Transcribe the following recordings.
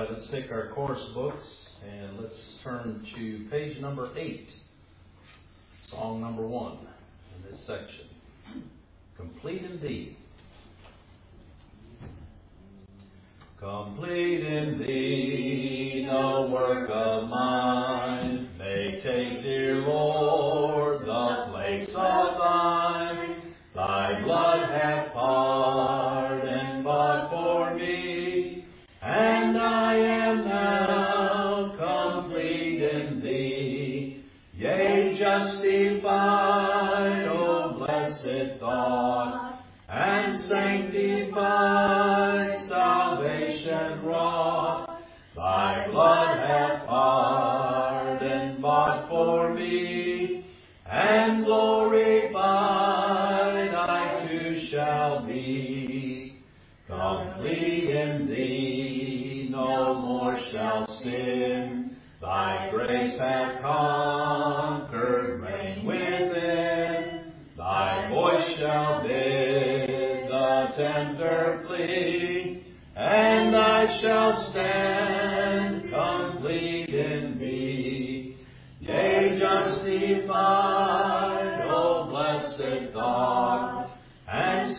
let's take our course books and let's turn to page number 8, song number 1 in this section. Complete indeed. Complete in thee, no work of mine may take, dear Lord, the place of thine. Thy blood hath pardoned bought for me, and I am now complete in thee. Yea, justified, O blessed thought, and sanctified, salvation wrought. Thy blood hath pardoned bought for me, and glorified I too shall be. Complete in thee, no more shall sin. Thy grace hath conquered, reign within. Thy voice shall bid the tempter flee, and I shall stand complete in thee. Yea, justified, O blessed thought, and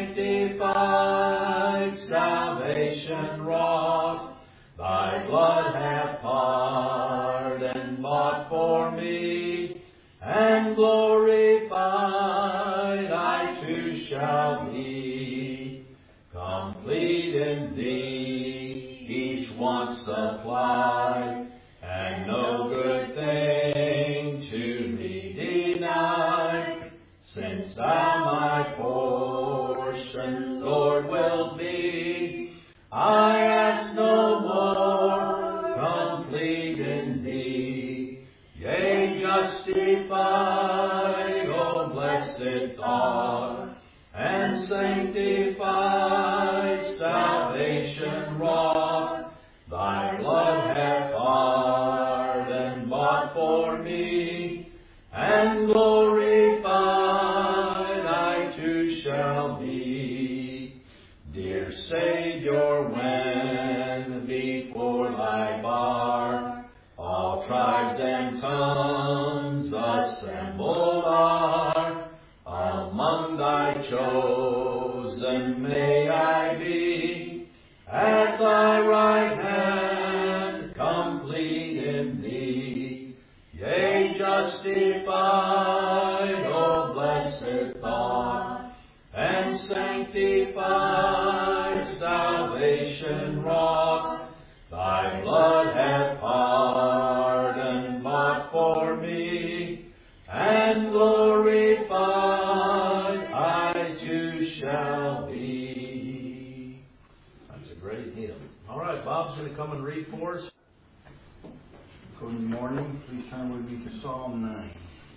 sanctified, salvation wrought. Thy blood hath pardoned bought for me, and glorified I too shall be. Complete in thee, each want supplied, and no good thing to me denied. Since thou my portion, Lord, wilt be, I ask no more. Complete in thee. Yea, justified, O blessed thought, and sanctified, salvation wrought. Thy blood hath pardoned bought for me, and glorified I too shall be. Dear Savior, when before thy bar all tribes and tongues assembled are, among thy chosen may I be, at thy right hand, complete in thee. Yea, justified, O blessed thought, and sanctified, salvation wrought. Thy blood hath pardoned bought for me, and glorified I too shall be. That's a great hymn. All right, Bob's going to come and read for us. Good morning. Please turn with me to Psalm 9.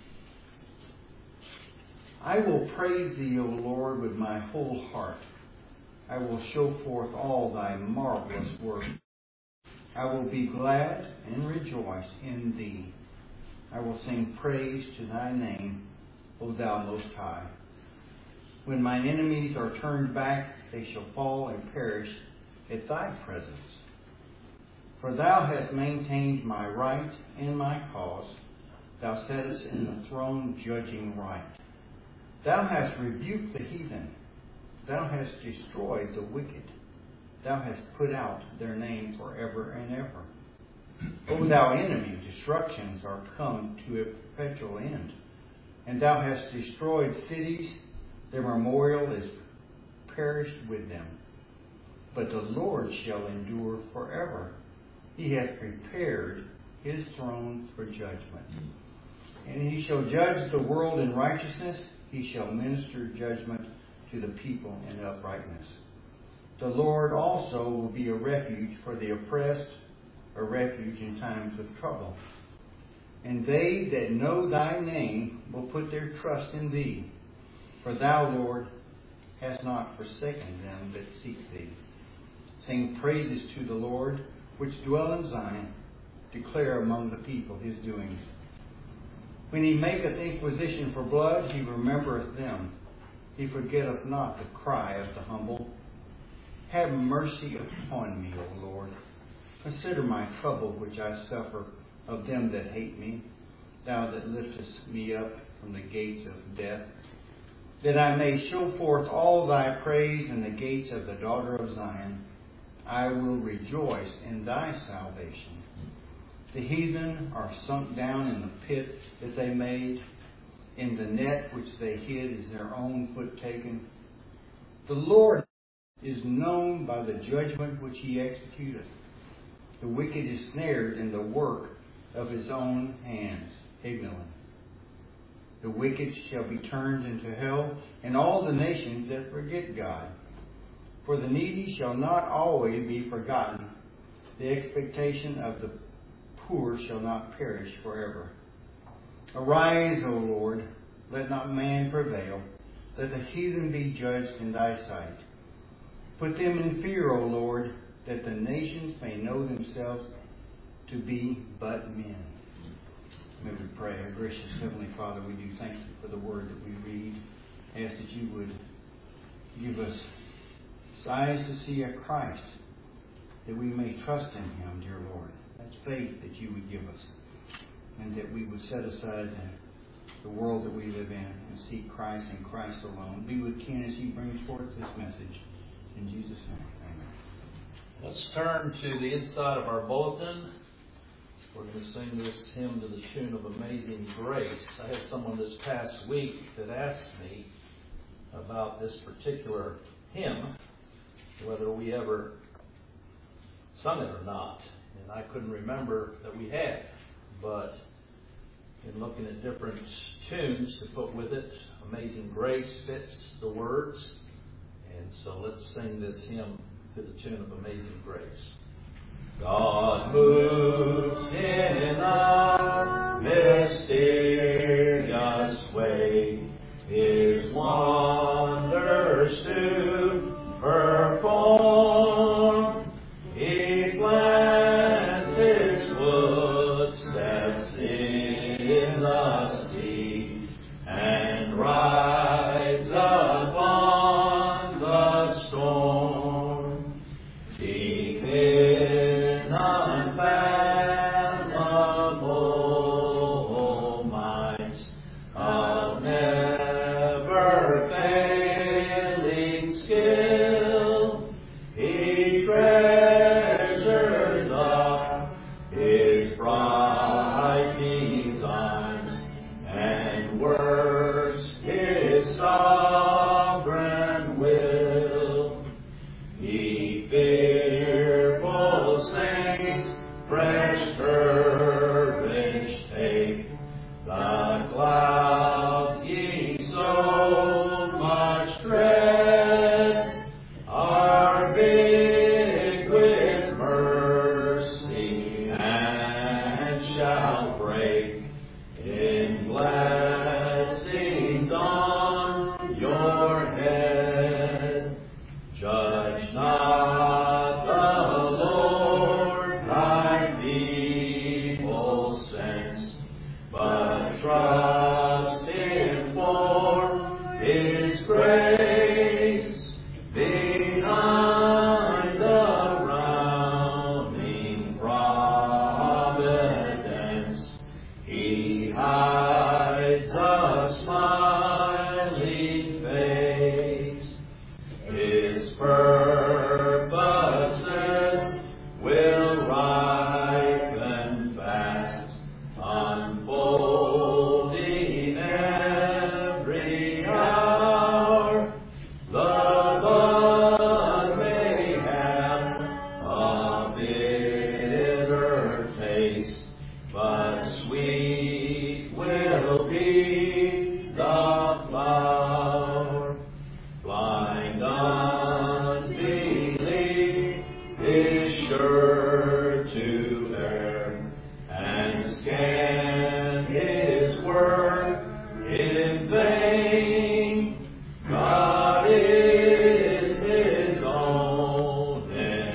I will praise thee, O Lord, with my whole heart. I will show forth all thy marvelous works. I will be glad and rejoice in thee. I will sing praise to thy name, O thou Most High. When mine enemies are turned back, they shall fall and perish at thy presence. For thou hast maintained my right and my cause. Thou sattest in the throne judging right. Thou hast rebuked the heathen. Thou hast destroyed the wicked. Thou hast put out their name forever and ever. O thou enemy, destructions are come to a perpetual end. And thou hast destroyed cities, their memorial is perished with them. But the Lord shall endure forever. He has prepared his throne for judgment. And he shall judge the world in righteousness. He shall minister judgment to the people in uprightness. The Lord also will be a refuge for the oppressed, a refuge in times of trouble. And they that know thy name will put their trust in thee. For thou, Lord, hast not forsaken them that seek thee. Sing praises to the Lord, which dwell in Zion. Declare among the people his doings. When he maketh inquisition for blood, he remembereth them. He forgetteth not the cry of the humble. Have mercy upon me, O Lord, Consider my trouble which I suffer of them that hate me, thou that liftest me up from the gates of death, that I may show forth all thy praise in the gates of the daughter of Zion. I will rejoice in thy salvation. The heathen are sunk down in the pit that they made. In the net which they hid is their own foot taken. The Lord is known by the judgment which he executeth. The wicked is snared in the work of his own hands. Ignorant. The wicked shall be turned into hell, and all the nations that forget God. For the needy shall not always be forgotten. The expectation of the poor shall not perish forever. Arise, O Lord, let not man prevail. Let the heathen be judged in thy sight. Put them in fear, O Lord, that the nations may know themselves to be but men. May we pray. Our gracious Heavenly Father, we do thank you for the word that we read. Ask that you would give us eyes to see a Christ, that we may trust in him, dear Lord. That's faith that you would give us, and that we would set aside the world that we live in and seek Christ and Christ alone. Be with Ken as he brings forth this message. In Jesus' name, amen. Let's turn to the inside of our bulletin. We're going to sing this hymn to the tune of Amazing Grace. I had someone this past week that asked me about this particular hymn, whether we ever sung it or not. And I couldn't remember that we had. But in looking at different tunes to put with it, Amazing Grace fits the words. And so let's sing this hymn to the tune of Amazing Grace. God moves in a mysterious way, his wonders to perform. He plants his footsteps in the sea and rides upon the storm. Deep in unfathomable minds of never failing skill, he treasures up his bright designs and works his sovereign will. Ye fearful saints, fresh courage take. The clouds ye so much dread are big with mercy and shall break in blessings on your head. Judge not the Lord thy feeble sense, but trust him for his grace. Behind the frowning providence, he hides a smiling face. His purposes will ripen fast, unfolding every hour. The bud may have a bitter taste, but sweet will be the flower. Blind unbelief is sure to err and scan his word in vain. God is his own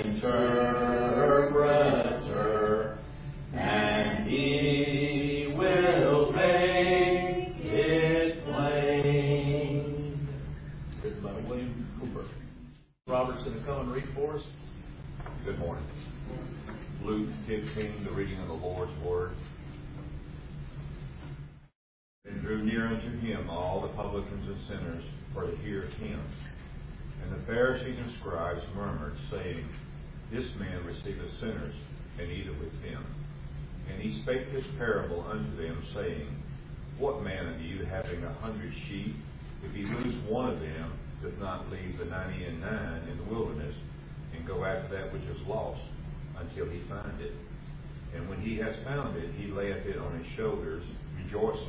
interpreter, and he will make it plain. Written by William Cooper. Robert's going to come and read for us. Good morning. Luke 15, the reading of the Lord's Word. And drew near unto him all the publicans and sinners for to hear him. And the Pharisees and scribes murmured, saying, This man receiveth sinners, and eateth with them. And he spake this parable unto them, saying, What man of you, having 100 sheep, if he lose one of them, doth not leave the 99 in the wilderness, and go after that which is lost, until he find it? And when he has found it, he layeth it on his shoulders, rejoicing.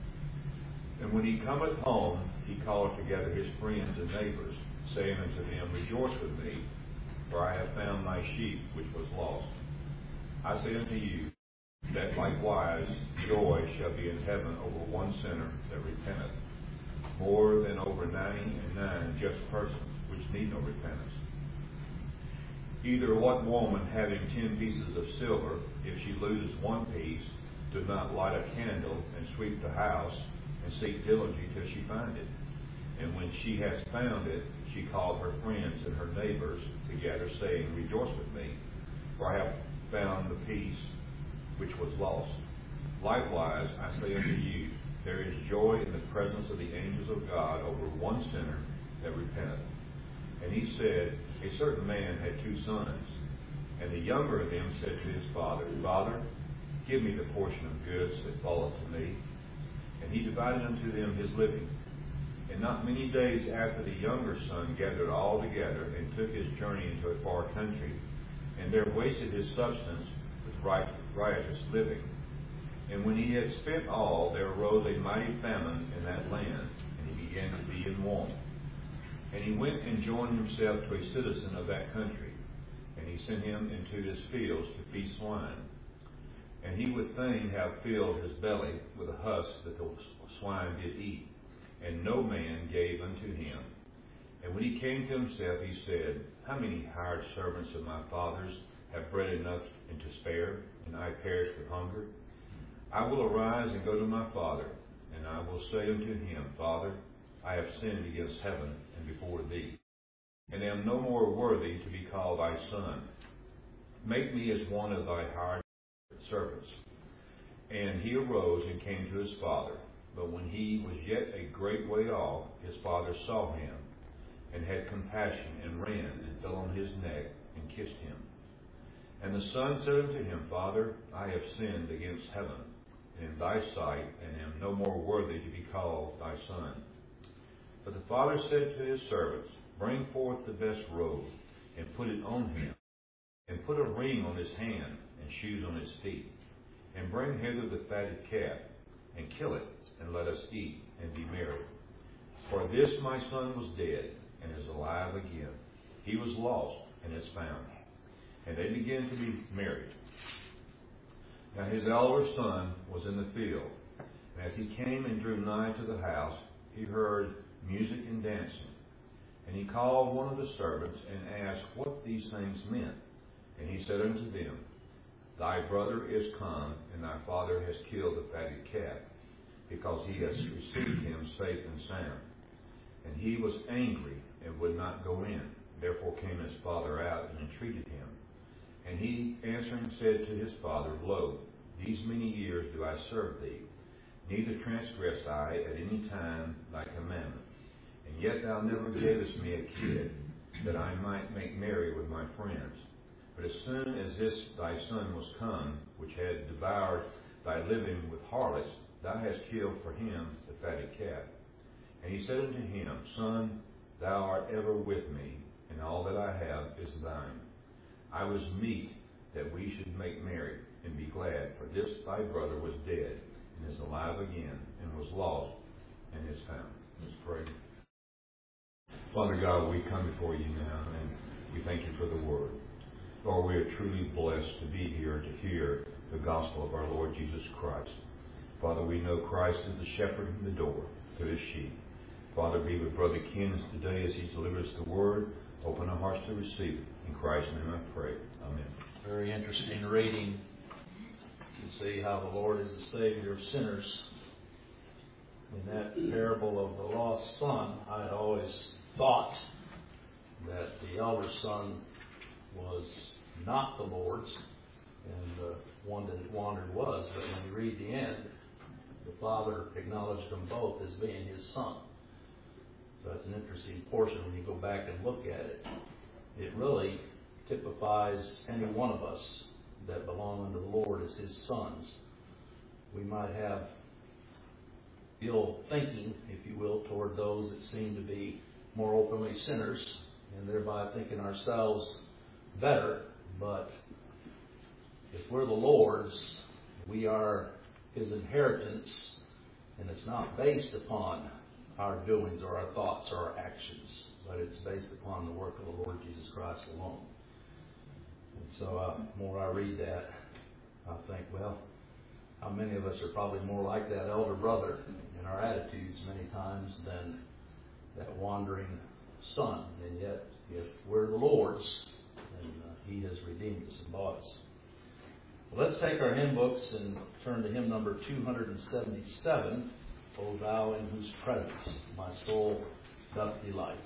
And when he cometh home, he calleth together his friends and neighbors, saying unto them, Rejoice with me, for I have found my sheep which was lost. I say unto you, that likewise joy shall be in heaven over one sinner that repenteth, more than over 99 just persons which need no repentance. Either what woman, having 10 pieces of silver, if she loses one piece, does not light a candle and sweep the house, and seek diligently till she find it? And when she has found it, she called her friends and her neighbors together, saying, Rejoice with me, for I have found the piece which was lost. Likewise, I say unto you, there is joy in the presence of the angels of God over one sinner that repenteth. And he said, A certain man had 2 sons, and the younger of them said to his father, Father, give me the portion of goods that falleth to me. And he divided unto them his living. And not many days after, the younger son gathered all together, and took his journey into a far country, and there wasted his substance with riotous living. And when he had spent all, there arose a mighty famine in that land, and he began to be in want. And he went and joined himself to a citizen of that country, and he sent him into his fields to feed swine. And he would fain have filled his belly with the husk that the swine did eat, and no man gave unto him. And when he came to himself, he said, How many hired servants of my father's have bread enough and to spare, and I perish with hunger? I will arise and go to my father, and I will say unto him, Father, I have sinned against heaven and before thee, and am no more worthy to be called thy son. Make me as one of thy hired servants. And he arose and came to his father. But when he was yet a great way off, his father saw him, and had compassion, and ran, and fell on his neck, and kissed him. And the son said unto him, Father, I have sinned against heaven, and in thy sight, and am no more worthy to be called thy son. But the father said to his servants, Bring forth the best robe, and put it on him, and put a ring on his hand, and shoes on his feet. And bring hither the fatted calf, and kill it, and let us eat, and be merry. For this my son was dead, and is alive again. He was lost, and is found. And they began to be merry. Now his elder son was in the field. And as he came and drew nigh to the house, he heard music and dancing. And he called one of the servants, and asked what these things meant. And he said unto them, Thy brother is come, and thy father has killed the fatted calf, because he has received him safe and sound. And he was angry, and would not go in. Therefore came his father out, and entreated him. And he answering said to his father, Lo, these many years do I serve thee, neither transgressed I at any time thy commandment. And yet thou never gavest me a kid, that I might make merry with my friends. But as soon as this thy son was come, which had devoured thy living with harlots, thou hast killed for him the fatted calf. And he said unto him, Son, thou art ever with me, and all that I have is thine. I was meet that we should make merry and be glad, for this thy brother was dead, and is alive again, and was lost, and is found. Let's pray. Father God, we come before you now, and we thank you for the word. Lord, we are truly blessed to be here to hear the gospel of our Lord Jesus Christ. Father, we know Christ is the shepherd and the door to his sheep. Father, be with Brother Ken today as he delivers the word. Open our hearts to receive it. In Christ's name I pray. Amen. Very interesting reading to see how the Lord is the Savior of sinners. In that parable of the lost son, I had always thought that the elder son was not the Lord's, And the one that had wandered was, but when you read the end, the Father acknowledged them both as being His Son. So that's an interesting portion when you go back and look at it. It really typifies any one of us that belong unto the Lord as His sons. We might have ill thinking, if you will, toward those that seem to be more openly sinners, and thereby thinking ourselves better. But if we're the Lord's, we are His inheritance, and it's not based upon our doings or our thoughts or our actions, but it's based upon the work of the Lord Jesus Christ alone. And so the more I read that, I think, well, how many of us are probably more like that elder brother in our attitudes many times than that wandering son? And yet, if we're the Lord's, then He has redeemed us and bought us. Well, let's take our hymn books and turn to hymn number 277, O Thou in whose presence my soul doth delight.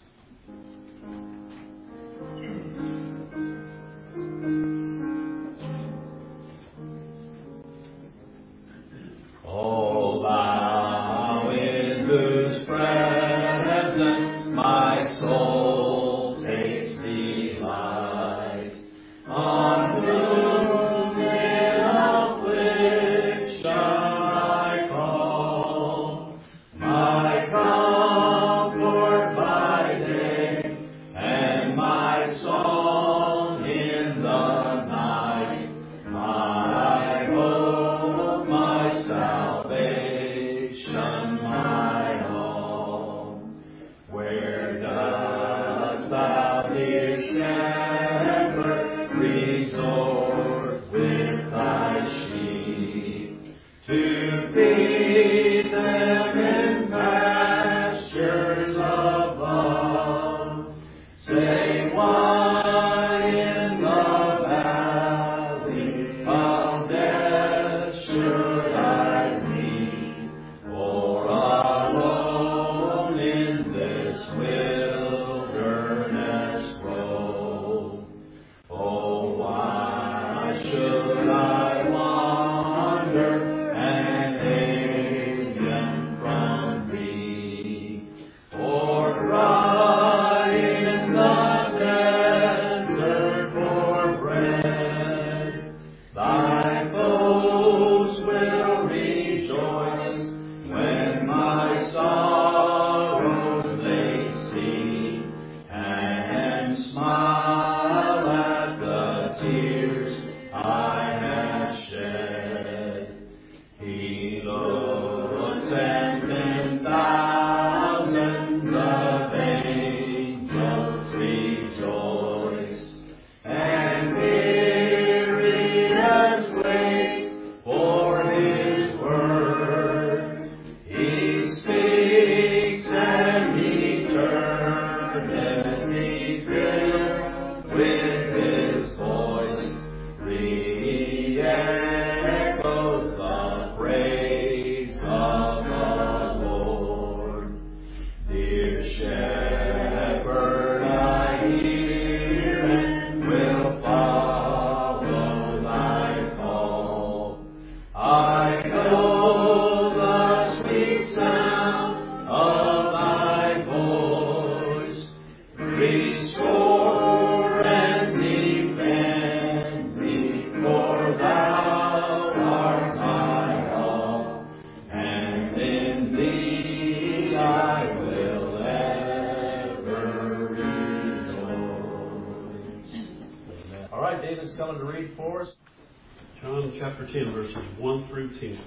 O Thou in whose presence my soul takes delight, on whom in affliction I call, my comfort by day, and my song in the night, my hope, my salvation, my all. Where dost Thou, dear Shepherd, resort with Thy sheep, to feed them in pastures above? Say, why in the valley of death should I be, or alone in this wilderness roam? Oh, why should I wander an alien from Thee, or cry in the desert for bread? Thy foes will rejoice when my sorrows they see, and smile at the tears I have shed. He looks and 10,000 of angels rejoice, and myriads wait for His word. He speaks and eternity filled with His voice re-echoes the praise of the Lord. Dear Shepherd, I hear and will follow Thy call. I know the sweet sound of Thy voice, restore and defend me, for Thou art my all, and in Thee I will ever rejoice. All right, David's coming to read for us. John chapter 10, verses 1 through 10.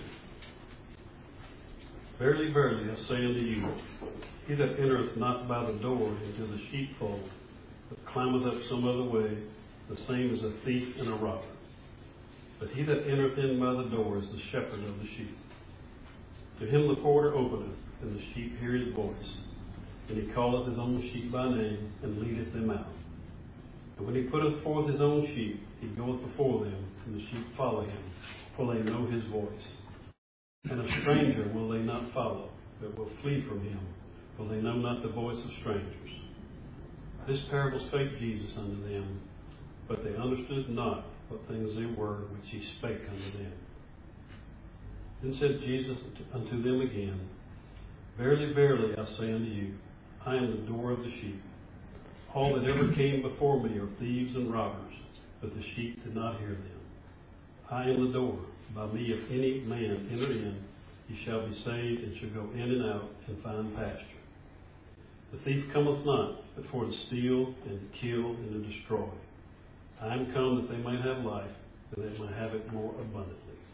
Verily, verily, I say unto you, he that entereth not by the door into the sheepfold, but climbeth up some other way, the same is a thief and a robber. But he that entereth in by the door is the shepherd of the sheep. To him the porter openeth, and the sheep hear his voice. And he calleth his own sheep by name, and leadeth them out. And when he putteth forth his own sheep, he goeth before them, and the sheep follow him, for they know his voice. And a stranger will they not follow, but will flee from him, for they know not the voice of strangers. This parable spake Jesus unto them, but they understood not what things they were which he spake unto them. Then said Jesus unto them again, Verily, verily, I say unto you, I am the door of the sheep. All that ever came before me are thieves and robbers, but the sheep did not hear them. I am the door. By me, if any man enter in, he shall be saved, and shall go in and out and find pasture. The thief cometh not, but for to steal, and to kill, and to destroy. I am come that they might have life, that they might have it more abundantly.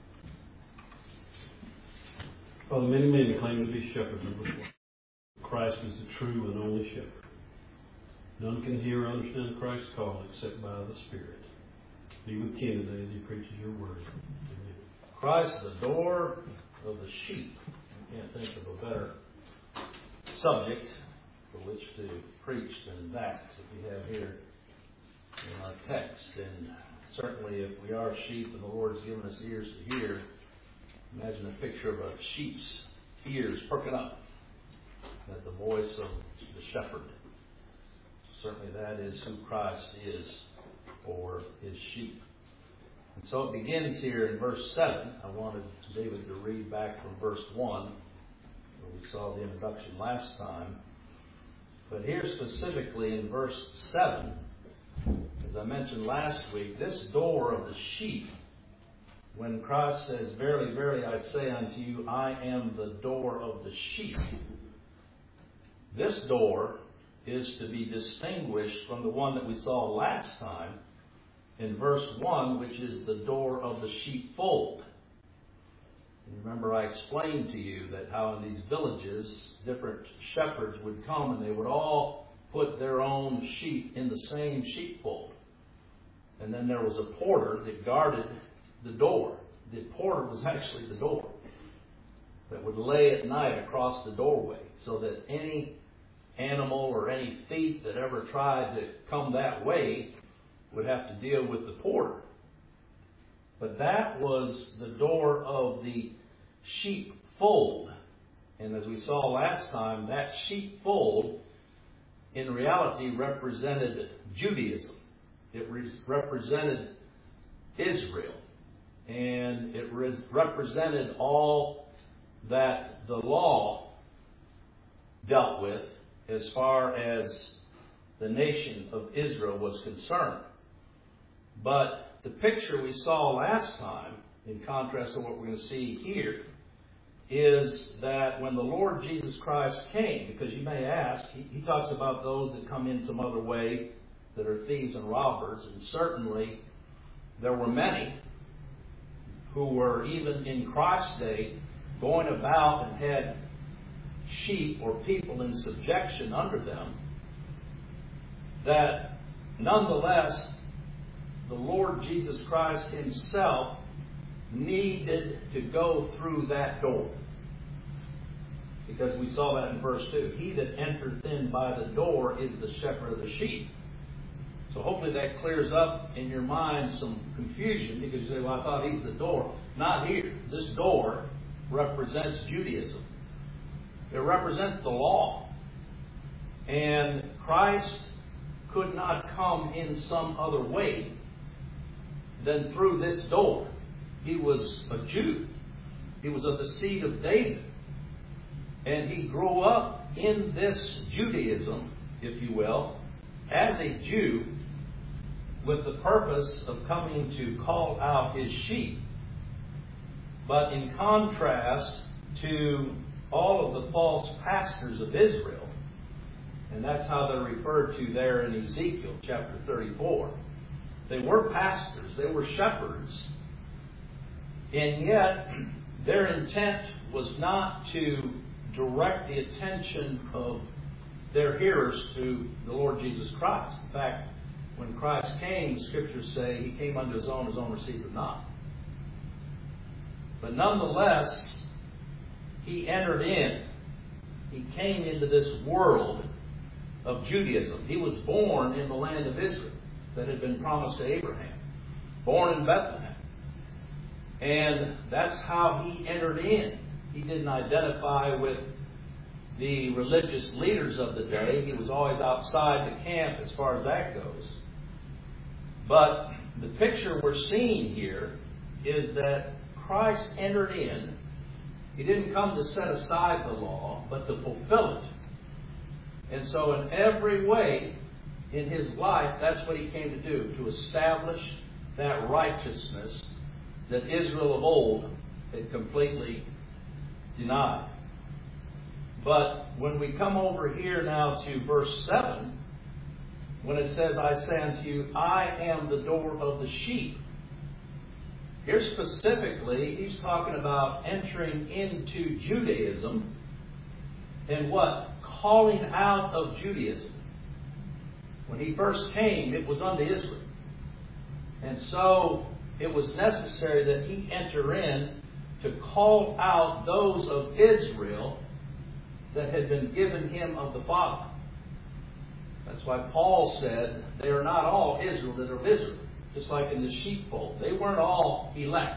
Father, many men claim to be shepherds of the flock. Christ is the true and only shepherd. None can hear or understand Christ's call except by the Spirit. Be with Ken today as he preaches your word. Amen. Christ, the door of the sheep. I can't think of a better subject for which to preach than that we have here in our text. And certainly if we are sheep and the Lord's given us ears to hear, imagine a picture of a sheep's ears perking up at the voice of the shepherd. Certainly that is who Christ is for his sheep. And so it begins here in verse 7. I wanted David to read back from verse 1, where we saw the introduction last time. But here specifically in verse 7, as I mentioned last week, this door of the sheep, when Christ says, Verily, verily, I say unto you, I am the door of the sheep. This door is to be distinguished from the one that we saw last time in verse 1, which is the door of the sheepfold. And remember, I explained to you that how in these villages, different shepherds would come and they would all put their own sheep in the same sheepfold. And then there was a porter that guarded the door. The porter was actually the door that would lay at night across the doorway so that any animal or any thief that ever tried to come that way would have to deal with the porter. But that was the door of the sheepfold. And as we saw last time, that sheepfold in reality represented Judaism. It represented Israel. And it represented all that the law dealt with as far as the nation of Israel was concerned. But the picture we saw last time, in contrast to what we're going to see here, is that when the Lord Jesus Christ came, because you may ask, he talks about those that come in some other way that are thieves and robbers, and certainly there were many who were even in Christ's day going about and had sheep or people in subjection under them, that nonetheless the Lord Jesus Christ himself needed to go through that door. Because we saw that in verse 2. He that entereth in by the door is the shepherd of the sheep. So hopefully that clears up in your mind some confusion, because you say, well, I thought he's the door. Not here. This door represents Judaism. It represents the law. And Christ could not come in some other way than through this door. He was a Jew. He was of the seed of David. And he grew up in this Judaism, if you will, as a Jew, with the purpose of coming to call out his sheep. But in contrast to all of the false pastors of Israel, and that's how they're referred to there in Ezekiel chapter 34. They were pastors, they were shepherds, and yet their intent was not to direct the attention of their hearers to the Lord Jesus Christ. In fact, when Christ came, the Scriptures say he came unto his own received him not. But nonetheless, he entered in. He came into this world of Judaism. He was born in the land of Israel that had been promised to Abraham. Born in Bethlehem. And that's how he entered in. He didn't identify with the religious leaders of the day. He was always outside the camp as far as that goes. But the picture we're seeing here is that Christ entered in. He didn't come to set aside the law, but to fulfill it. And so in every way in His life, that's what He came to do, to establish that righteousness that Israel of old had completely denied. But when we come over here now to verse 7, when it says, I say unto you, I am the door of the sheep. Here specifically, He's talking about entering into Judaism and what? Calling out of Judaism. When He first came, it was unto Israel. And so it was necessary that He enter in to call out those of Israel that had been given Him of the Father. That's why Paul said, they are not all Israel that are of Israel. Just like in the sheepfold. They weren't all elect.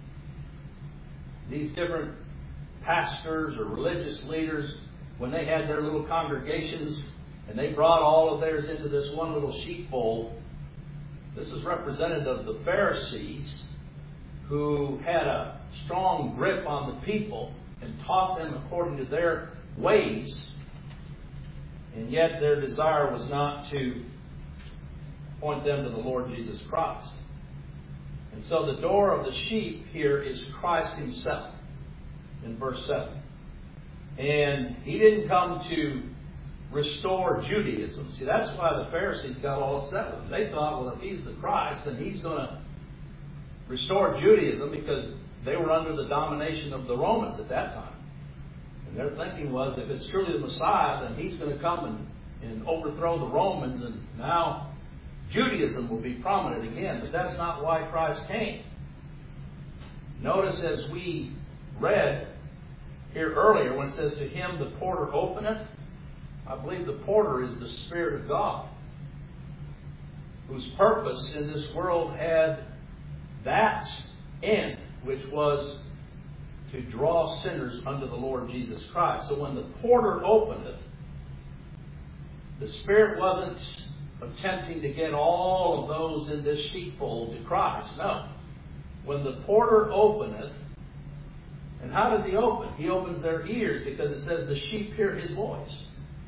These different pastors or religious leaders, when they had their little congregations and they brought all of theirs into this one little sheepfold, this is representative of the Pharisees who had a strong grip on the people and taught them according to their ways. And yet their desire was not to point them to the Lord Jesus Christ. And so the door of the sheep here is Christ Himself in verse 7. And He didn't come to restore Judaism. See, that's why the Pharisees got all upset with Him. They thought, well, if He's the Christ, then He's going to restore Judaism, because they were under the domination of the Romans at that time. And their thinking was, if it's truly the Messiah, then He's going to come and overthrow the Romans, and now Judaism will be prominent again. But that's not why Christ came. Notice as we read here earlier, when it says, to Him the porter openeth, I believe the porter is the Spirit of God, whose purpose in this world had that end, which was to draw sinners unto the Lord Jesus Christ. So when the porter openeth, the Spirit wasn't attempting to get all of those in this sheepfold to Christ. No. When the porter openeth, and how does He open? He opens their ears, because it says the sheep hear His voice.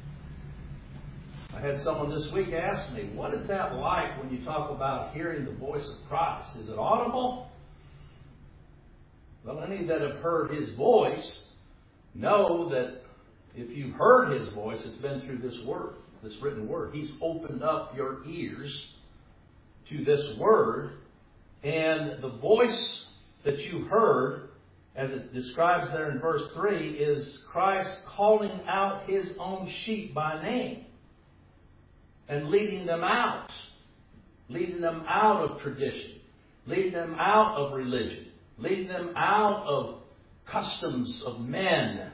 I had someone this week ask me, what is that like when you talk about hearing the voice of Christ? Is it audible? Well, any that have heard His voice know that if you've heard His voice, it's been through this word, this written word. He's opened up your ears to this word, and the voice that you heard, as it describes there in verse 3, is Christ calling out His own sheep by name and leading them out of tradition, leading them out of religion, leading them out of customs of men,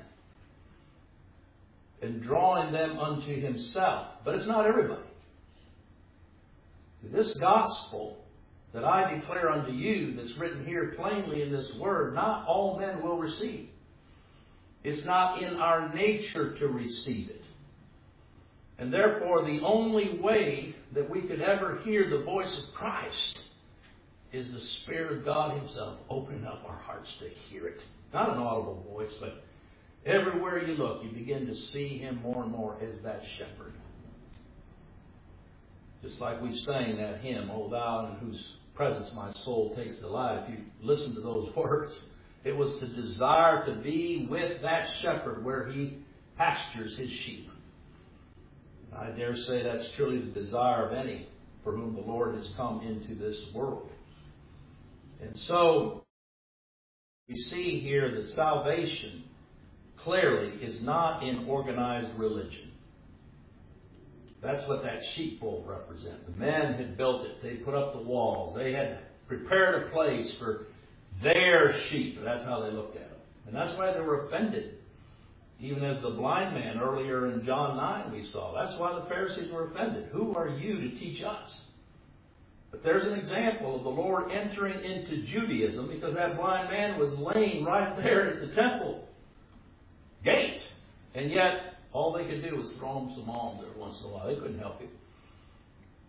and drawing them unto Himself. But it's not everybody. See, this gospel that I declare unto you, that's written here plainly in this word, not all men will receive. It's not in our nature to receive it. And therefore, the only way that we could ever hear the voice of Christ is the Spirit of God Himself opening up our hearts to hear it. Not an audible voice, but everywhere you look, you begin to see Him more and more as that shepherd. Just like we sang that hymn, O Thou in whose presence my soul takes delight. If you listen to those words, it was to desire to be with that shepherd where He pastures His sheep. I dare say that's truly the desire of any for whom the Lord has come into this world. And so, we see here that salvation clearly is not in organized religion. That's what that sheepfold represents. The men had built it. They put up the walls. They had prepared a place for their sheep. That's how they looked at it. And that's why they were offended. Even as the blind man earlier in John 9 we saw. That's why the Pharisees were offended. Who are you to teach us? But there's an example of the Lord entering into Judaism, because that blind man was laying right there at the temple gate. And yet, all they could do was throw him some alms every once in a while. They couldn't help him.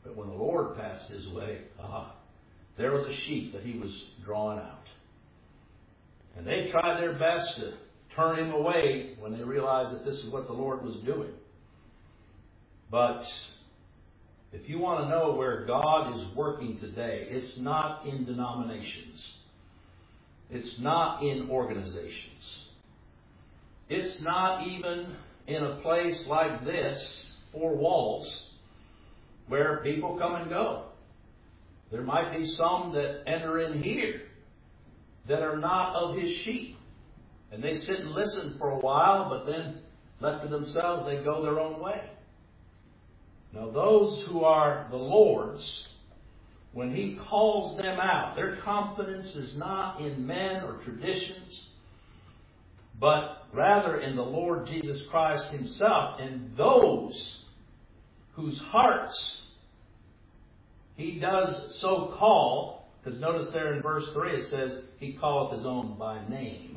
But when the Lord passed his way, there was a sheep that he was drawing out. And they tried their best to turn him away when they realized that this is what the Lord was doing. But if you want to know where God is working today, it's not in denominations. It's not in organizations. It's not even in a place like this, 4 walls, where people come and go. There might be some that enter in here that are not of his sheep. And they sit and listen for a while, but then left to themselves, they go their own way. Now those who are the Lord's, when he calls them out, their confidence is not in men or traditions, but rather in the Lord Jesus Christ himself, and those whose hearts he does so call, because notice there in verse 3 it says, he calleth his own by name.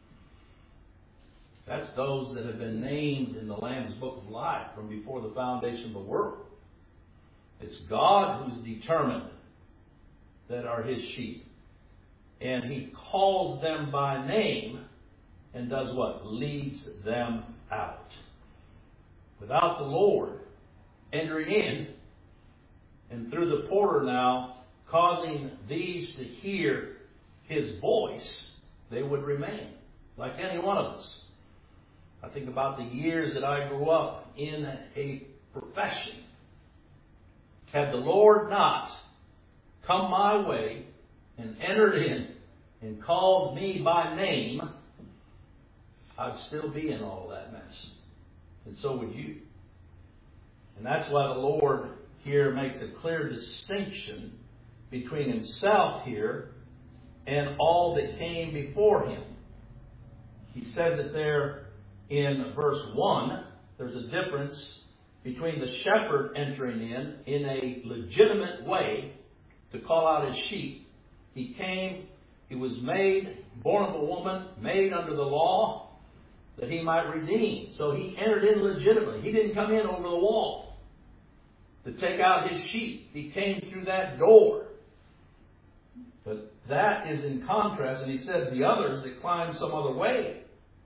That's those that have been named in the Lamb's Book of Life from before the foundation of the world. It's God who's determined that are his sheep. And he calls them by name and does what? Leads them out. Without the Lord entering in, and through the porter now causing these to hear his voice, they would remain, like any one of us. I think about the years that I grew up in a profession. Had the Lord not come my way and entered in and called me by name, I'd still be in all of that mess. And so would you. And that's why the Lord here makes a clear distinction between himself here and all that came before him. He says it there in verse 1. There's a difference between the shepherd entering in a legitimate way to call out his sheep. He came, he was made, born of a woman, made under the law, that he might redeem. So he entered in legitimately. He didn't come in over the wall to take out his sheep. He came through that door. But that is in contrast, and he said the others that climbed some other way,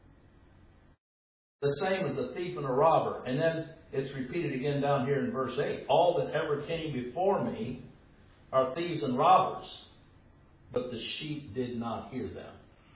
the same as a thief and a robber. And then it's repeated again down here in verse 8. All that ever came before me are thieves and robbers, but the sheep did not hear them.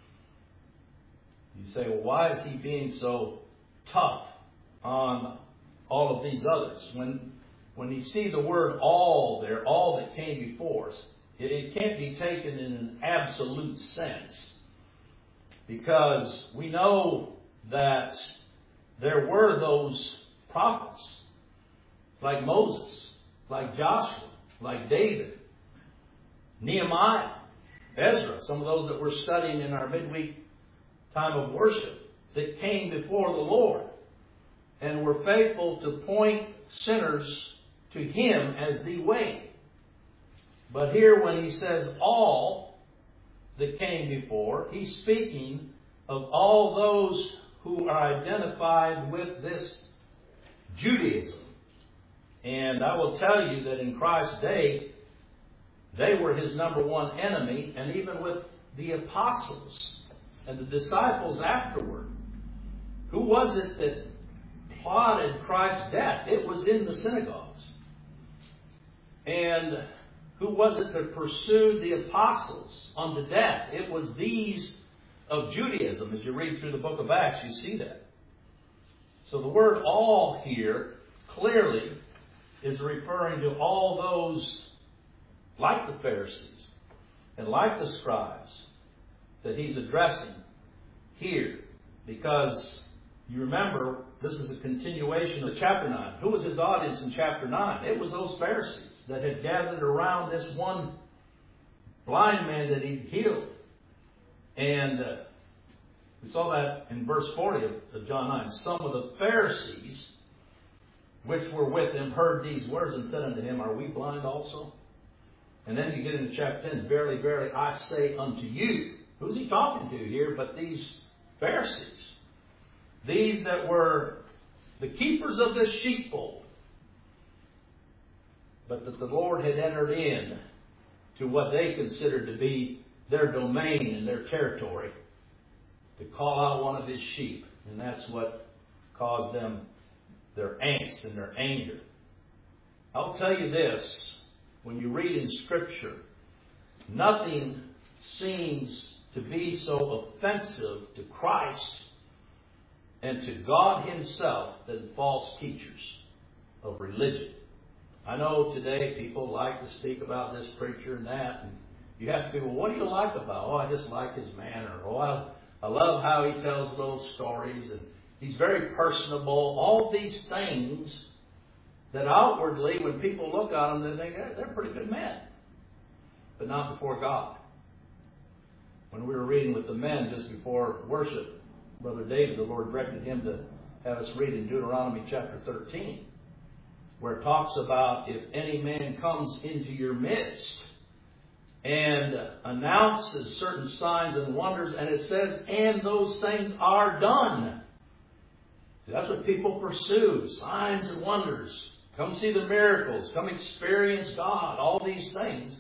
You say, well, why is he being so tough on all of these others? When you see the word all there, all that came before us, it can't be taken in an absolute sense. Because we know that there were those prophets, like Moses, like Joshua, like David, Nehemiah, Ezra, some of those that we're studying in our midweek time of worship, that came before the Lord and were faithful to point sinners to him as the way. But here when he says all that came before, he's speaking of all those who are identified with this Judaism. And I will tell you that in Christ's day, they were his number one enemy, and even with the apostles and the disciples afterward. Who was it that plotted Christ's death? It was in the synagogues. And who was it that pursued the apostles unto death? It was these of Judaism. As you read through the book of Acts, you see that. So the word all here clearly is referring to all those like the Pharisees and like the scribes that he's addressing here. Because you remember, this is a continuation of chapter 9. Who was his audience in chapter 9? It was those Pharisees that had gathered around this one blind man that he healed. And we saw that in verse 40 of John 9. Some of the Pharisees which were with him heard these words and said unto him, Are we blind also? And then you get into chapter 10. Verily, verily, I say unto you. Who's he talking to here but these Pharisees? These that were the keepers of this sheepfold. but that the Lord had entered in to what they considered to be their domain and their territory to call out one of His sheep. And that's what caused them their angst and their anger. I'll tell you this, when you read in Scripture, nothing seems to be so offensive to Christ and to God Himself than false teachers of religion. I know today people like to speak about this preacher and that, and you ask people, what do you like about? Oh, I just like his manner. Oh, I love how he tells little stories, and he's very personable. All these things that outwardly, when people look at them, they think they're pretty good men, but not before God. When we were reading with the men just before worship, Brother David, the Lord directed him to have us read in Deuteronomy chapter 13, where it talks about if any man comes into your midst and announces certain signs and wonders, and it says, and those things are done. See, that's what people pursue, signs and wonders. Come see the miracles. Come experience God. All these things.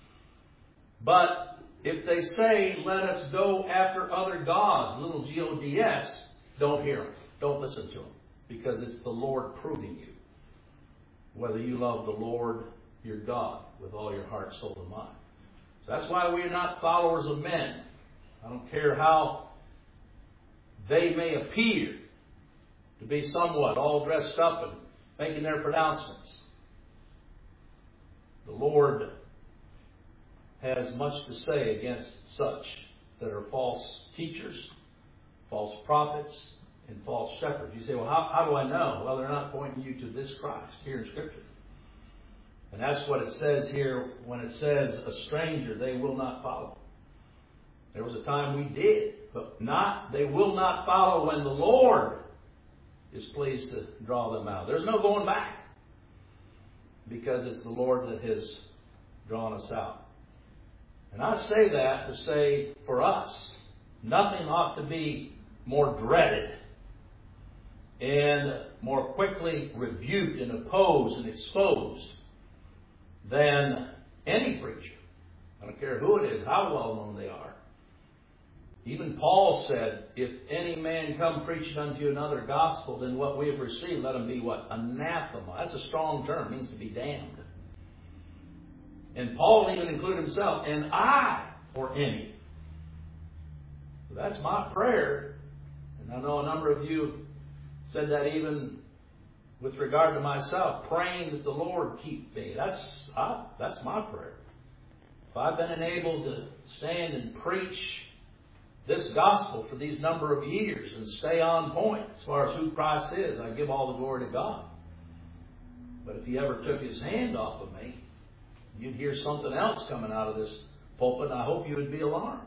But if they say, let us go after other gods, little gods, don't hear them. Don't listen to them. Because it's the Lord proving you whether you love the Lord your God with all your heart, soul, and mind. So that's why we are not followers of men. I don't care how they may appear to be somewhat all dressed up and making their pronouncements. The Lord has much to say against such that are false teachers, false prophets, and false shepherds. You say, well, how do I know? Well, they're not pointing you to this Christ here in Scripture. And that's what it says here when it says, a stranger they will not follow. There was a time we did, but they will not follow when the Lord is pleased to draw them out. There's no going back, because it's the Lord that has drawn us out. And I say that to say, for us, nothing ought to be more dreaded and more quickly rebuked and opposed and exposed than any preacher. I don't care who it is, how well known they are. Even Paul said, if any man come preaching unto you another gospel than what we have received, let him be what? Anathema. That's a strong term. It means to be damned. And Paul even included himself, and I or any. So that's my prayer. And I know a number of you said that even with regard to myself, praying that the Lord keep me. That's my prayer. If I've been enabled to stand and preach this gospel for these number of years and stay on point as far as who Christ is, I give all the glory to God. But if He ever took His hand off of me, you'd hear something else coming out of this pulpit, and I hope you would be alarmed.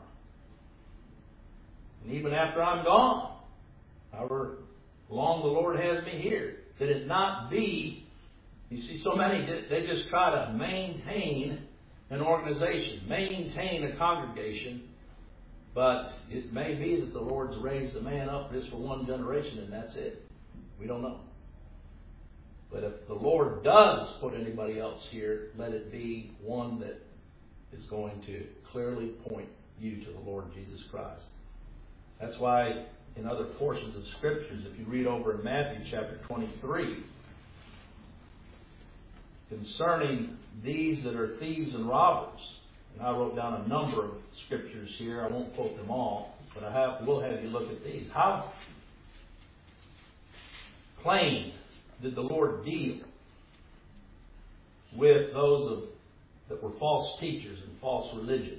And even after I'm gone, however long the Lord has me here, that it not be, you see so many, they just try to maintain an organization, maintain a congregation, but it may be that the Lord's raised a man up just for one generation and that's it. We don't know. But if the Lord does put anybody else here, let it be one that is going to clearly point you to the Lord Jesus Christ. That's why in other portions of Scriptures, if you read over in Matthew chapter 23, concerning these that are thieves and robbers, and I wrote down a number of Scriptures here. I won't quote them all, but will have you look at these. How plain did the Lord deal with those that were false teachers and false religion?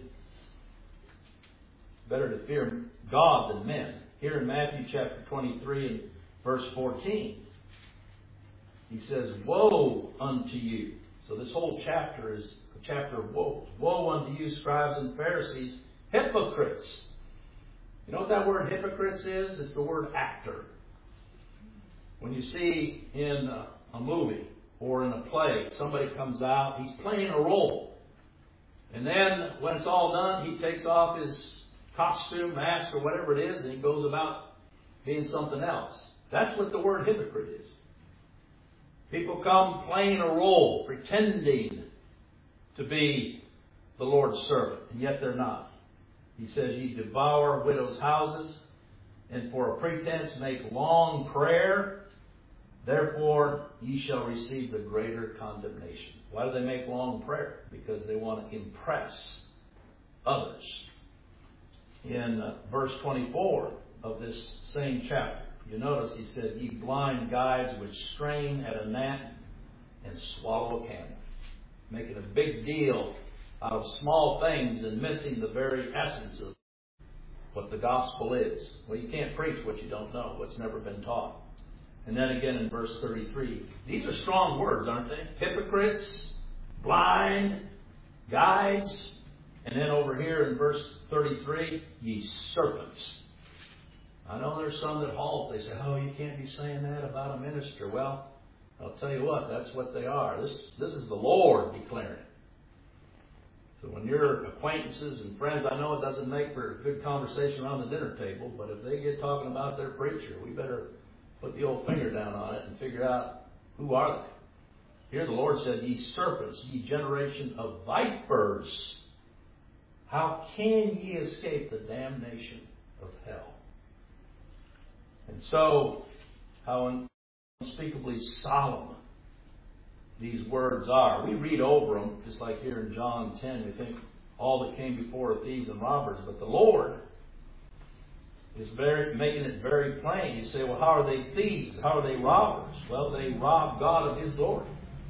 Better to fear God than men. Here in Matthew chapter 23 and verse 14, He says, woe unto you. So this whole chapter is a chapter of woe. Woe unto you, scribes and Pharisees, hypocrites. You know what that word hypocrites is? It's the word actor. When you see in a movie or in a play, somebody comes out, he's playing a role. And then when it's all done, he takes off his costume, mask, or whatever it is, and he goes about being something else. That's what the word hypocrite is. People come playing a role, pretending to be the Lord's servant, and yet they're not. He says, ye devour widows' houses, and for a pretense make long prayer. Therefore ye shall receive the greater condemnation. Why do they make long prayer? Because they want to impress others. In verse 24 of this same chapter, you notice he said, ye blind guides which strain at a gnat and swallow a camel. Making a big deal out of small things and missing the very essence of what the gospel is. Well, you can't preach what you don't know, what's never been taught. And then again in verse 33. These are strong words, aren't they? Hypocrites, blind, guides. And then over here in verse 33, ye serpents. I know there's some that halt. They say, oh, you can't be saying that about a minister. Well, I'll tell you what, that's what they are. This is the Lord declaring it. So when your acquaintances and friends, I know it doesn't make for a good conversation around the dinner table, but if they get talking about their preacher, we better put the old finger down on it and figure out who are they. Here the Lord said, ye serpents, ye generation of vipers, how can ye escape the damnation of hell? And so, how unspeakably solemn these words are. We read over them, just like here in John 10, we think all that came before are thieves and robbers. But the Lord is making it very plain. You say, well, how are they thieves? How are they robbers? Well, they rob God of His glory.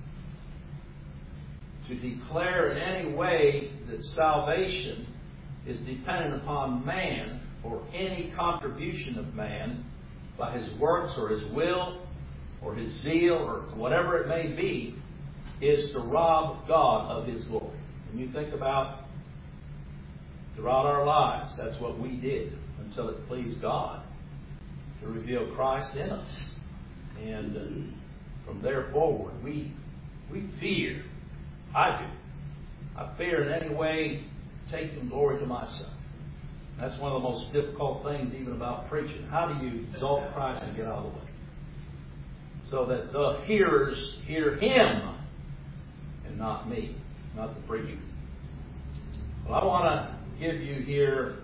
To declare in any way that salvation is dependent upon man or any contribution of man by his works or his will or his zeal or whatever it may be, is to rob God of His glory. And you think about throughout our lives, that's what we did until it pleased God to reveal Christ in us. And from there forward, we fear. I do. I fear in any way taking glory to myself. That's one of the most difficult things even about preaching. How do you exalt Christ and get out of the way? So that the hearers hear Him and not me, not the preacher. Well, I want to give you here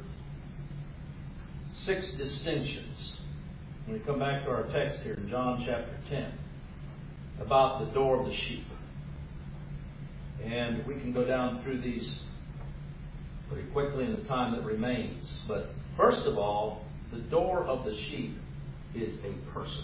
6 distinctions. When we come back to our text here in John chapter 10 about the door of the sheep. And we can go down through these pretty quickly in the time that remains. But first of all, the door of the sheep is a person.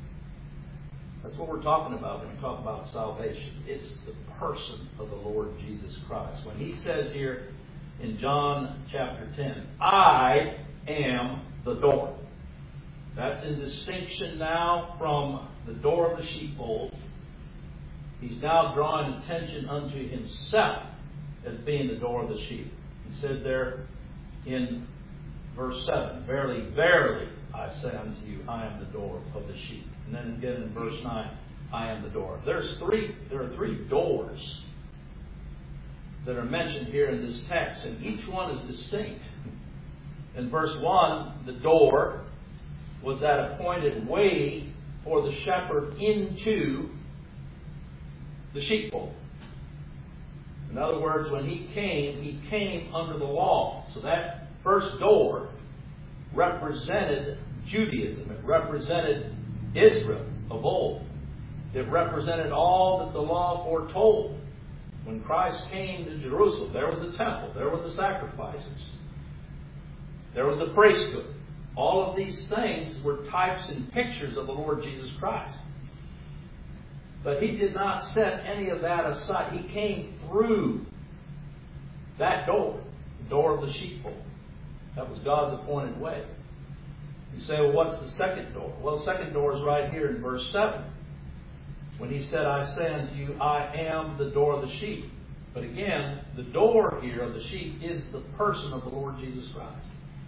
That's what we're talking about when we talk about salvation. It's the person of the Lord Jesus Christ. When He says here in John chapter 10, I am the door. That's in distinction now from the door of the sheepfold. He's now drawing attention unto Himself as being the door of the sheep. He says there in verse 7, verily, verily, I say unto you, I am the door of the sheep. And then again in verse 9, I am the door. There are 3 doors that are mentioned here in this text, and each one is distinct. In verse 1, the door was that appointed way for the shepherd into the sheepfold. In other words, when he came under the law. So that first door represented Judaism. It represented Israel of old. It represented all that the law foretold. When Christ came to Jerusalem, there was the temple, there were the sacrifices, there was the priesthood. All of these things were types and pictures of the Lord Jesus Christ. But He did not set any of that aside. He came through that door, the door of the sheepfold. That was God's appointed way. You say, well, what's the second door? Well, the second door is right here in verse 7. When He said, I say unto you, I am the door of the sheep. But again, the door here of the sheep is the person of the Lord Jesus Christ.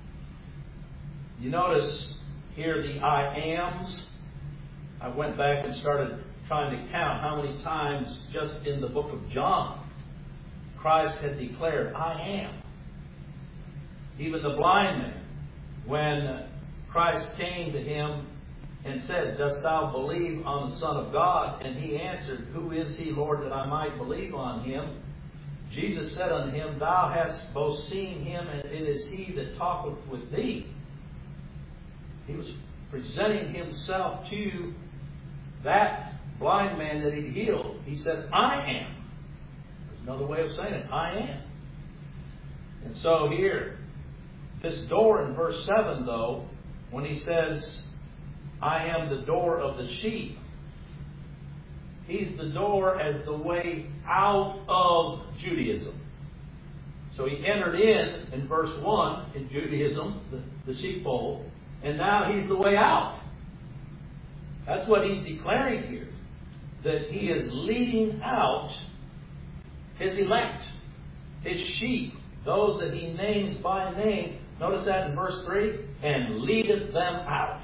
You notice here the I ams. I went back and started trying to count how many times just in the book of John Christ had declared, I am. Even the blind man, when Christ came to him and said, Dost thou believe on the Son of God? And he answered, Who is he, Lord, that I might believe on him? Jesus said unto him, Thou hast both seen him, and it is he that talketh with thee. He was presenting himself to that blind man that he'd healed. He said, I am. There's another way of saying it. I am. And so here, this door in verse 7, though, when he says, I am the door of the sheep, he's the door as the way out of Judaism. So he entered in verse 1 in Judaism, the sheepfold, and now he's the way out. That's what he's declaring here. That he is leading out his elect, his sheep, those that he names by name. Notice that in verse 3, and leadeth them out.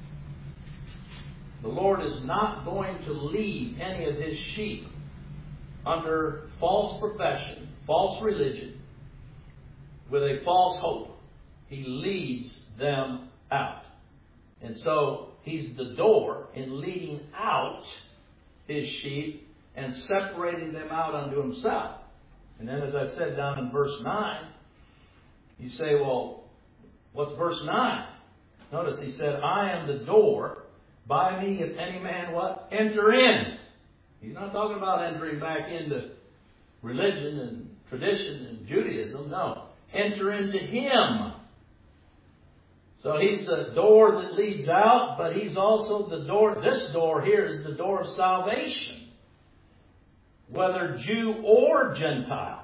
The Lord is not going to lead any of his sheep under false profession, false religion, with a false hope. He leads them out. And so he's the door in leading out his sheep and separating them out unto himself. And then as I said down in verse 9, you say, well, what's verse 9? Notice he said, I am the door. By me, if any man what? Enter in. He's not talking about entering back into religion and tradition and Judaism. No. Enter into him. So he's the door that leads out, but he's also the door. This door here is the door of salvation. Whether Jew or Gentile.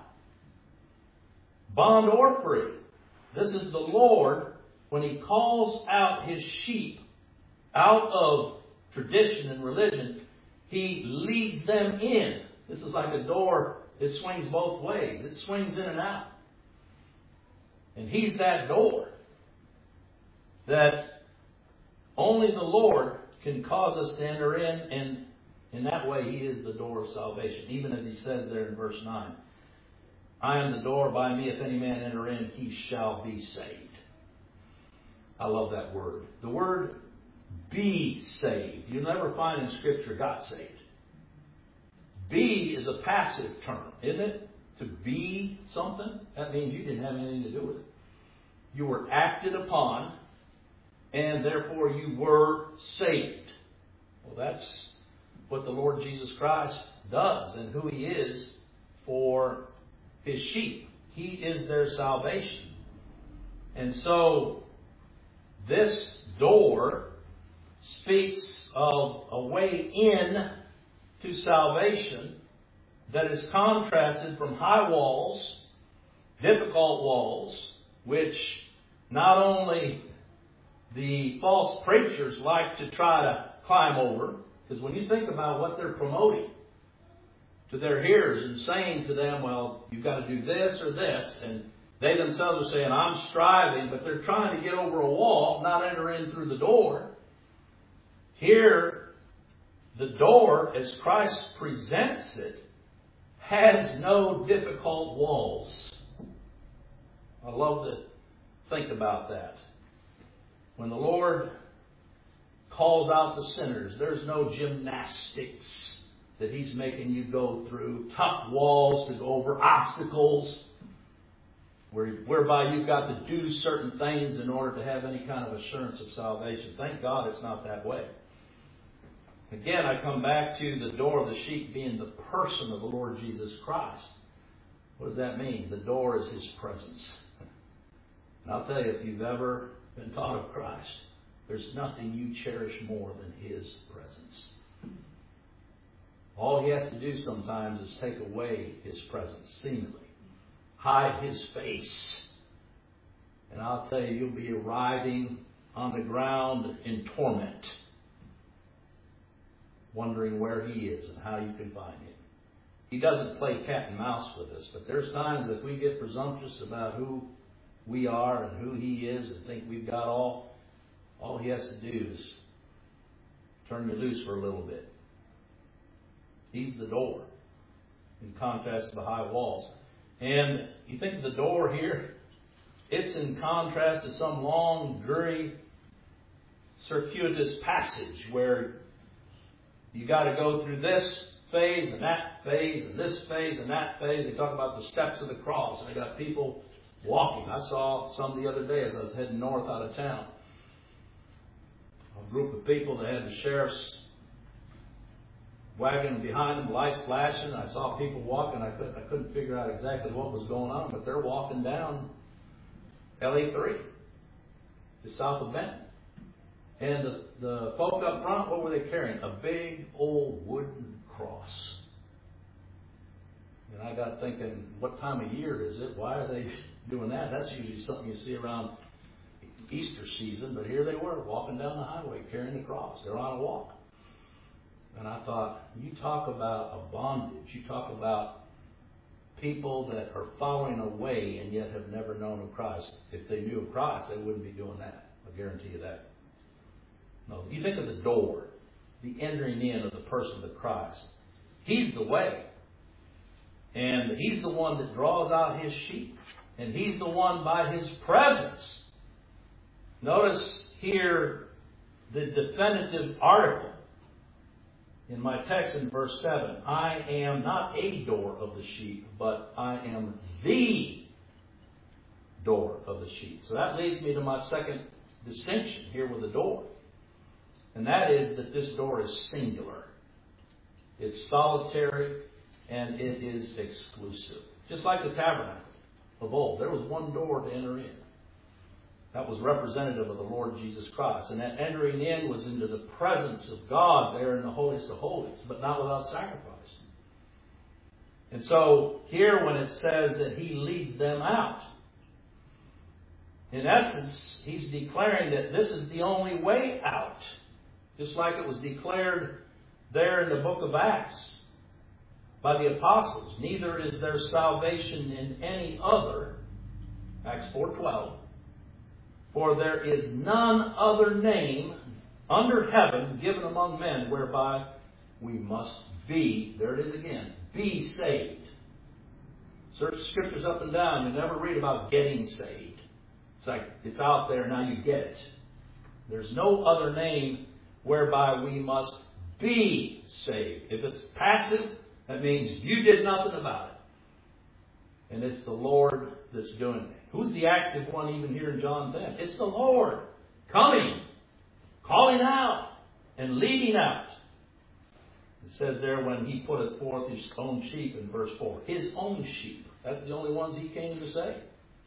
Bond or free. This is the Lord when he calls out his sheep out of tradition and religion. He leads them in. This is like a door that swings both ways. It swings in and out. And he's that door that only the Lord can cause us to enter in, and in that way he is the door of salvation. Even as he says there in verse 9, I am the door, by me if any man enter in, he shall be saved. I love that word. The word be saved. You'll never find in Scripture got saved. Be is a passive term, isn't it? To be something, that means you didn't have anything to do with it. You were acted upon, and therefore you were saved. Well, that's what the Lord Jesus Christ does and who he is for his sheep. He is their salvation. And so this door speaks of a way in to salvation that is contrasted from high walls, difficult walls, which not only the false preachers like to try to climb over, because when you think about what they're promoting to their hearers and saying to them, well, you've got to do this or this, and they themselves are saying, I'm striving, but they're trying to get over a wall, not enter in through the door. Here, the door, as Christ presents it, has no difficult walls. I love to think about that. When the Lord calls out the sinners, there's no gymnastics that he's making you go through, tough walls to go over, obstacles whereby you've got to do certain things in order to have any kind of assurance of salvation. Thank God it's not that way. Again, I come back to the door of the sheep being the person of the Lord Jesus Christ. What does that mean? The door is his presence. And I'll tell you, if you've ever been taught of Christ, there's nothing you cherish more than his presence. All he has to do sometimes is take away his presence, seemingly. Hide his face. And I'll tell you, you'll be arriving on the ground in torment, wondering where he is and how you can find him. He doesn't play cat and mouse with us, but there's times that we get presumptuous about who we are and who he is and think we've got all he has to do is turn you loose for a little bit. He's the door, in contrast to the high walls. And you think of the door here, it's in contrast to some long, dreary circuitous passage where you got to go through this phase and that phase and this phase and that phase. They talk about the steps of the cross, and they got people walking. I saw some the other day as I was heading north out of town. A group of people that had the sheriff's wagon behind them, lights flashing. I saw people walking. I couldn't figure out exactly what was going on, but they're walking down LA3, just south of Benton. And the folk up front, what were they carrying? A big old wooden cross. And I got thinking, what time of year is it? Why are they doing that? That's usually something you see around Easter season, but here they were walking down the highway carrying the cross. They're on a walk. And I thought, you talk about a bondage. You talk about people that are following a way and yet have never known of Christ. If they knew of Christ, they wouldn't be doing that. I guarantee you that. No, you think of the door, the entering in of the person of Christ. He's the way. And He's the one that draws out His sheep. And He's the one by His presence. Notice here the definitive article in my text in verse 7. I am not a door of the sheep, but I am the door of the sheep. So that leads me to my second distinction here with the door. And that is that this door is singular. It's solitary and it is exclusive. Just like the tabernacle of old. There was one door to enter in. That was representative of the Lord Jesus Christ. And that entering in was into the presence of God there in the holiest of holies, but not without sacrifice. And so here when it says that He leads them out, in essence, He's declaring that this is the only way out. Just like it was declared there in the book of Acts by the apostles. Neither is there salvation in any other, Acts 4:12. For there is none other name under heaven given among men whereby we must be, there it is again, be saved. Search scriptures up and down. You never read about getting saved. It's like, it's out there, now you get it. There's no other name whereby we must be saved. If it's passive, that means you did nothing about it. And it's the Lord that's doing it. Who's the active one even here in John 10? It's the Lord coming, calling out, and leading out. It says there when He putteth forth His own sheep in verse 4. His own sheep. That's the only ones He came to save.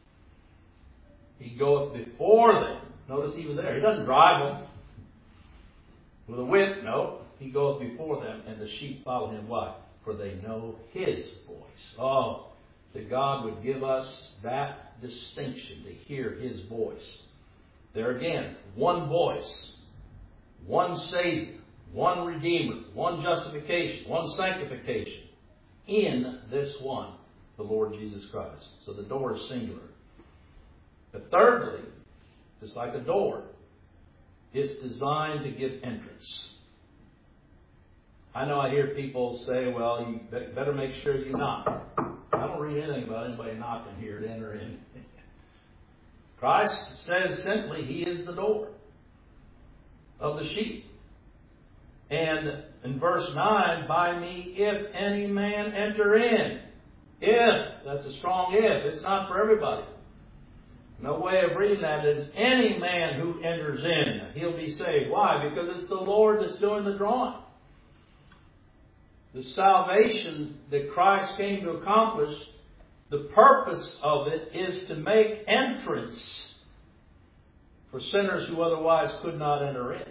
He goeth before them. Notice even there, He doesn't drive them with a whip. No, He goeth before them, and the sheep follow Him. Why? For they know His voice. Oh, that God would give us that distinction to hear His voice. There again, one voice, one Savior, one Redeemer, one justification, one sanctification in this one, the Lord Jesus Christ. So the door is singular. But thirdly, just like a door, it's designed to give entrance. I know I hear people say, well, you better make sure you knock. I don't read anything about anybody knocking here to enter in. Christ says simply, He is the door of the sheep. And in verse 9, by me, if any man enter in. If, that's a strong if. It's not for everybody. No way of reading that is any man who enters in, he'll be saved. Why? Because it's the Lord that's doing the drawing. The salvation that Christ came to accomplish, the purpose of it is to make entrance for sinners who otherwise could not enter in.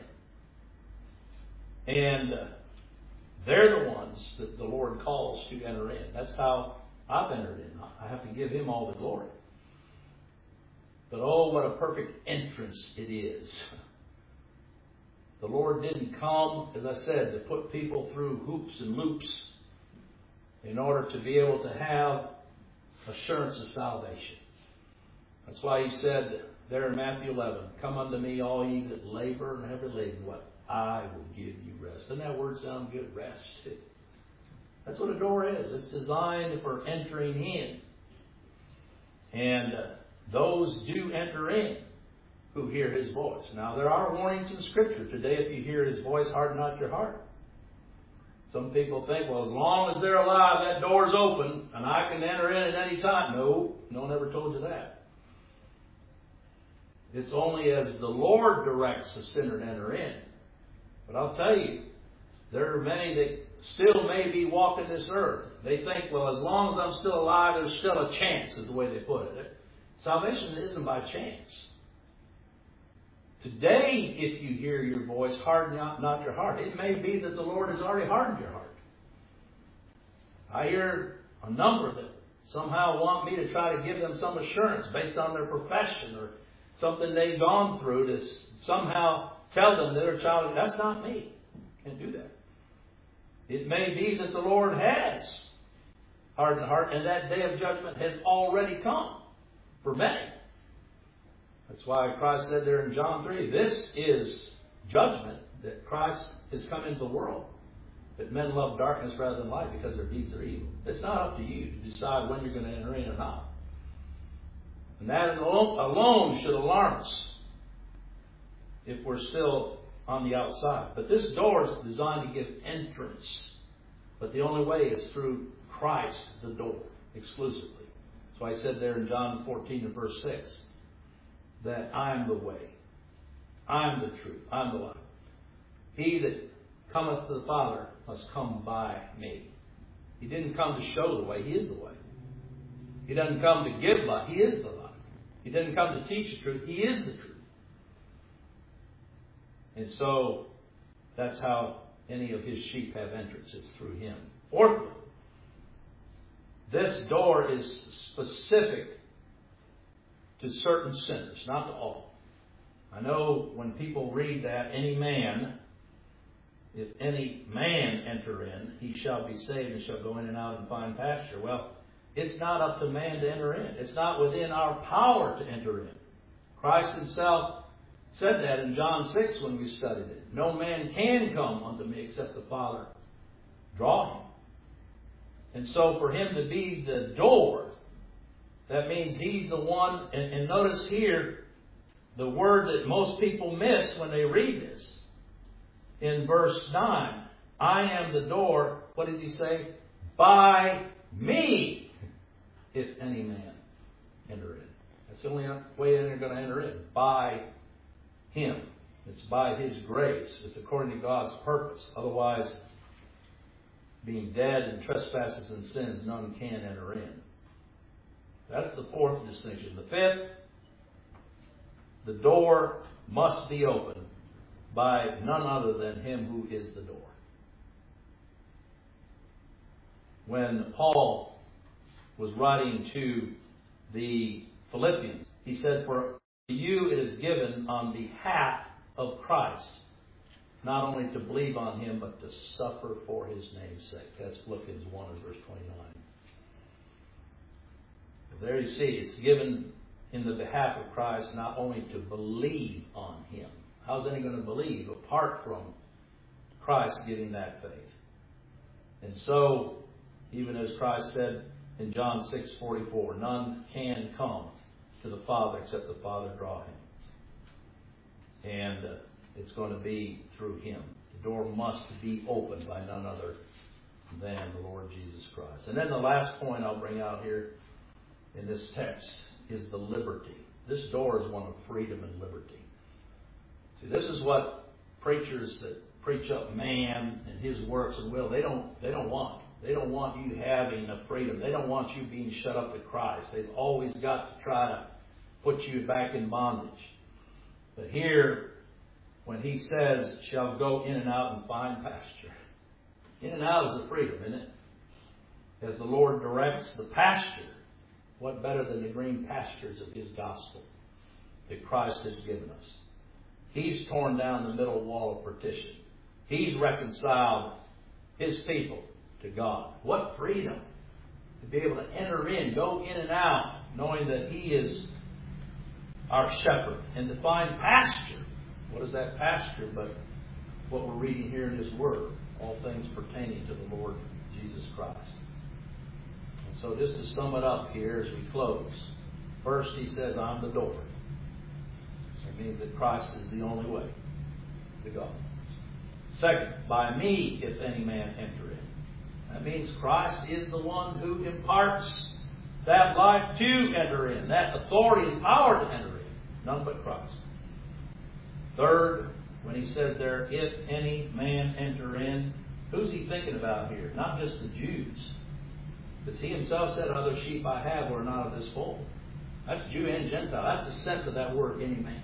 And they're the ones that the Lord calls to enter in. That's how I've entered in. I have to give Him all the glory. But oh, what a perfect entrance it is. The Lord didn't come, as I said, to put people through hoops and loops in order to be able to have assurance of salvation. That's why He said there in Matthew 11, come unto me, all ye that labor and heavy laden, what? I will give you rest. Doesn't that word sound good? Rest. That's what a door is. It's designed for entering in. And those do enter in who hear His voice. Now, there are warnings in Scripture. Today, if you hear His voice, harden not your heart. Some people think, well, as long as they're alive, that door's open, and I can enter in at any time. No one ever told you that. It's only as the Lord directs the sinner to enter in. But I'll tell you, there are many that still may be walking this earth. They think, well, as long as I'm still alive, there's still a chance, is the way they put it. Salvation isn't by chance. Today, if you hear your voice, harden not your heart. It may be that the Lord has already hardened your heart. I hear a number that somehow want me to try to give them some assurance based on their profession or something they've gone through to somehow tell them they're a child. That's not me. Can't do that. It may be that the Lord has hardened the heart, and that day of judgment has already come for many. That's why Christ said there in John 3, this is judgment, that Christ has come into the world. That men love darkness rather than light because their deeds are evil. It's not up to you to decide when you're going to enter in or not. And that alone should alarm us if we're still on the outside. But this door is designed to give entrance. But the only way is through Christ, the door, exclusively. That's why I said there in John 14 and verse 6, that I am the way, I am the truth, I am the life. He that cometh to the Father must come by me. He didn't come to show the way, He is the way. He doesn't come to give life, He is the life. He didn't come to teach the truth, He is the truth. And so, that's how any of His sheep have entrance. It's through Him. Fourthly, this door is specific to certain sinners, not to all. I know when people read that, if any man enter in, he shall be saved and shall go in and out and find pasture. Well, it's not up to man to enter in. It's not within our power to enter in. Christ Himself said that in John 6 when we studied it. No man can come unto me except the Father draw him. And so for Him to be the door, that means He's the one. And notice here the word that most people miss when they read this. In verse 9, I am the door. What does He say? By me, if any man enter in. That's the only way they're going to enter in. By Him. It's by His grace. It's according to God's purpose. Otherwise, being dead in trespasses and sins, none can enter in. That's the fourth distinction. The fifth, the door must be opened by none other than Him who is the door. When Paul was writing to the Philippians, he said, for you it is given on behalf of Christ, not only to believe on Him, but to suffer for His name's sake. That's Philippians 1 and verse 29. There you see, it's given in the behalf of Christ not only to believe on Him. How's anyone going to believe apart from Christ giving that faith? And so, even as Christ said in John 6:44, none can come to the Father except the Father draw him. And it's going to be through Him. The door must be opened by none other than the Lord Jesus Christ. And then the last point I'll bring out here in this text is the liberty. This door is one of freedom and liberty. See, this is what preachers that preach up man and his works and will, they don't want. They don't want you having a freedom. They don't want you being shut up to Christ. They've always got to try to put you back in bondage. But here, when He says, shall go in and out and find pasture. In and out is a freedom, isn't it? As the Lord directs the pasture, what better than the green pastures of His gospel that Christ has given us? He's torn down the middle wall of partition. He's reconciled His people to God. What freedom to be able to enter in, go in and out, knowing that He is our shepherd, and to find pasture. What is that pasture but what we're reading here in His Word? All things pertaining to the Lord Jesus Christ. And so just to sum it up here as we close. First, He says, I'm the door. It means that Christ is the only way to God. Second, by me, if any man enter in. That means Christ is the one who imparts that life to enter in, that authority and power to enter in. None but Christ. Third, when he says there, if any man enter in, who's he thinking about here? Not just the Jews. Because he himself said, other sheep I have who are not of this fold. That's Jew and Gentile. That's the sense of that word, any man.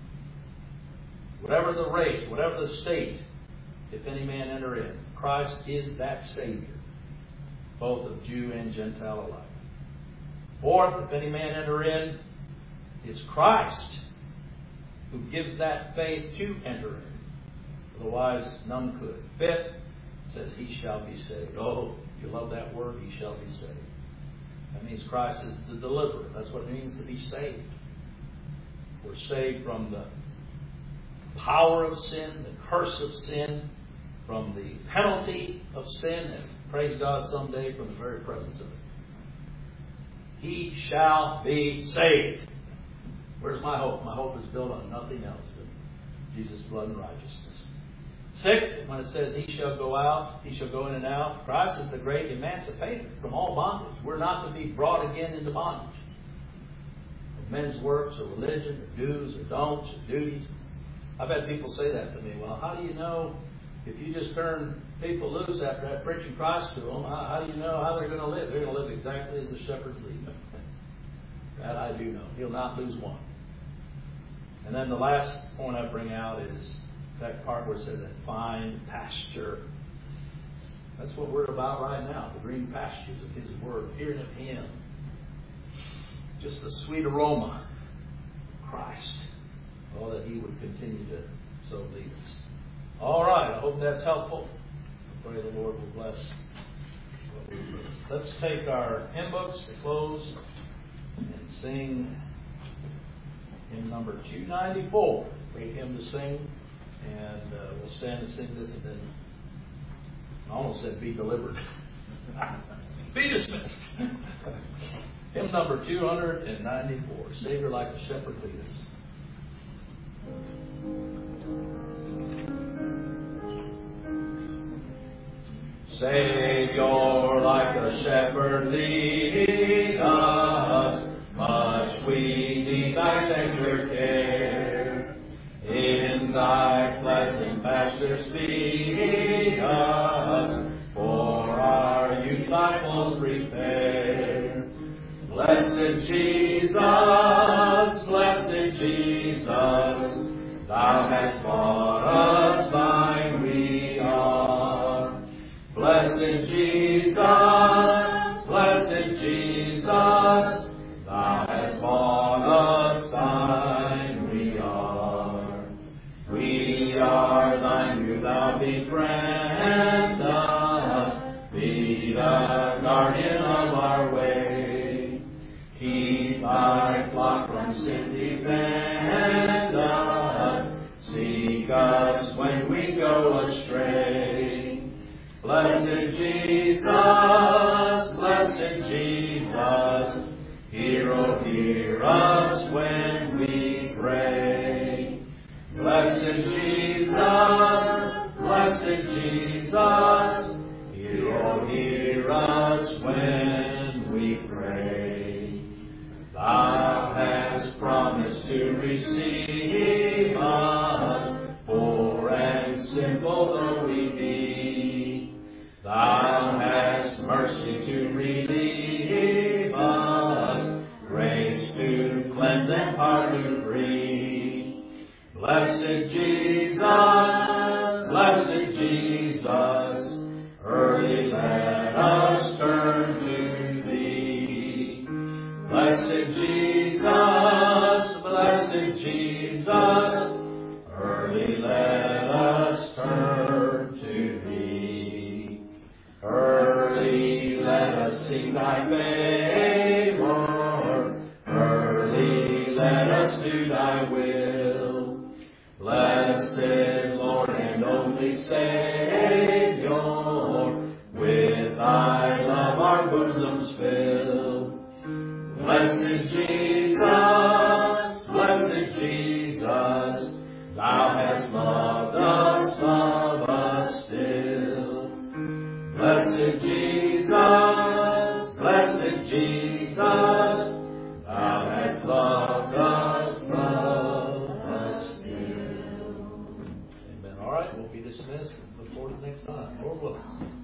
Whatever the race, whatever the state, if any man enter in, Christ is that Savior, both of Jew and Gentile alike. Fourth, if any man enter in, it's Christ who gives that faith to enter in. Otherwise, none could. Fifth, it says, he shall be saved. Oh, you love that word, he shall be saved. That means Christ is the deliverer. That's what it means to be saved. We're saved from the power of sin, the curse of sin, from the penalty of sin, and praise God someday from the very presence of it. He shall be saved. Where's my hope? My hope is built on nothing else than Jesus' blood and righteousness. Sixth, when it says he shall go out, he shall go in and out, Christ is the great emancipator from all bondage. We're not to be brought again into bondage of men's works or religion or do's or don'ts or duties. I've had people say that to me. Well, how do you know if you just turn people loose after preaching Christ to them, how do you know how they're going to live? They're going to live exactly as the shepherds lead them. That I do know. He'll not lose one. And then the last point I bring out is that part where it says that fine pasture. That's what we're about right now, the green pastures of His Word, hearing of Him. Just the sweet aroma of Christ. Oh, that He would continue to so lead us. All right, I hope that's helpful. I pray the Lord will bless what we do. Let's take our hymn books to close and sing hymn number 294. Great hymn to sing. And we'll stand and sing this, and then I almost said be delivered. Be dismissed. Hymn number 294. Savior like a shepherd lead us. Savior like a shepherd lead us, much we need thy tender care. In thy pleasant pastures feed us, for our use thy folds prepare. Blessed Jesus, thou hast bought us, thine we are. Blessed Jesus, thou hast bought us, thine we are. We are thine, do thou befriend us, be the guardian of our way. Keep thy flock from sin, defend us, seek us when we go astray. Blessed Jesus, hear us when we pray. Blessed Jesus, hear us when we pray. Thou hast promised to receive us, poor and simple though we be. Thou hast mercy to relieve us, grace to cleanse and pardon to free. Blessed Jesus, early let us turn to Thee. Blessed Jesus, early let us turn to Thee. Early let us seek Thy favor, early let us do Thy will. Blessed Lord and only Savior, with Thy love our bosoms fill. Blessed Jesus, Blessed Jesus, blessed Jesus, thou hast loved us, still. Amen. All right, we'll be dismissed. Look forward to next time. Lord willing.